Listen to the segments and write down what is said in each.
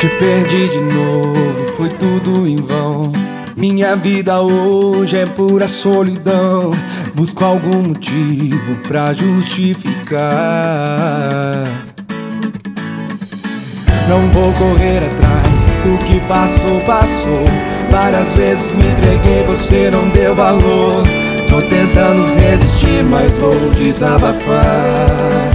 Te perdi de novo, foi tudo em vão. Minha vida hoje é pura solidão. Busco algum motivo pra justificar. Não vou correr atrás, o que passou, passou. Várias vezes me entreguei, você não deu valor. Tô tentando resistir, mas vou desabafar.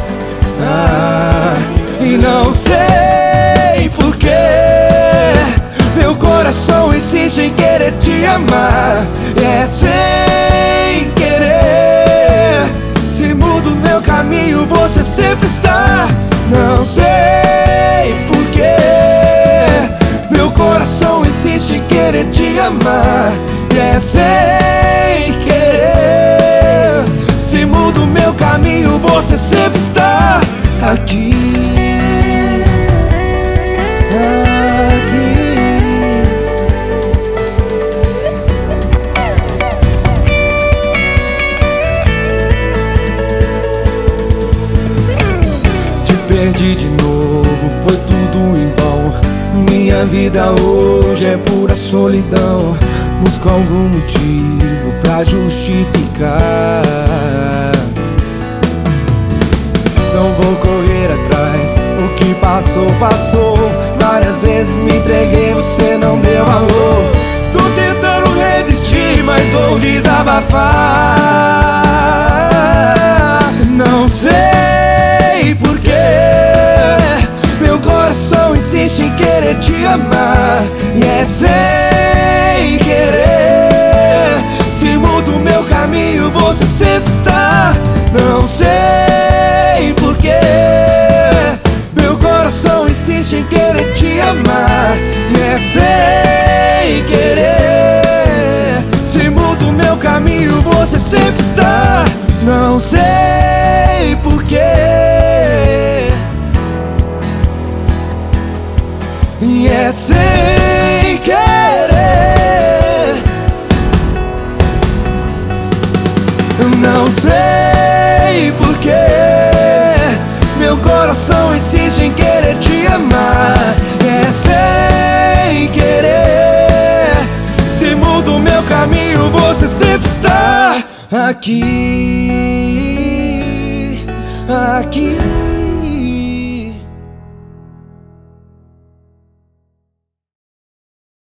E não sei porquê meu coração insiste em querer te amar. É sem querer. Se mudo meu caminho, você sempre está. Não sei porquê meu coração insiste em querer te amar. É sem querer. Se mudo meu caminho, você sempre está aqui. Perdi de novo, foi tudo em vão. Minha vida hoje é pura solidão. Busco algum motivo pra justificar. Não vou correr atrás, o que passou, passou. Várias vezes me entreguei, você não deu valor. Tô tentando resistir, mas vou desabafar. Não sei porquê meu coração insiste em querer te amar. E é sem querer. Se mudo meu caminho, você sempre está. Não sei porquê meu coração insiste em querer te amar. E é sem querer. Se mudo meu caminho, você sempre está. Não sei porquê. E é sem querer. Não sei porquê meu coração insiste em querer te amar. É sem querer. Se mudo meu caminho, você sempre está aqui. Aqui.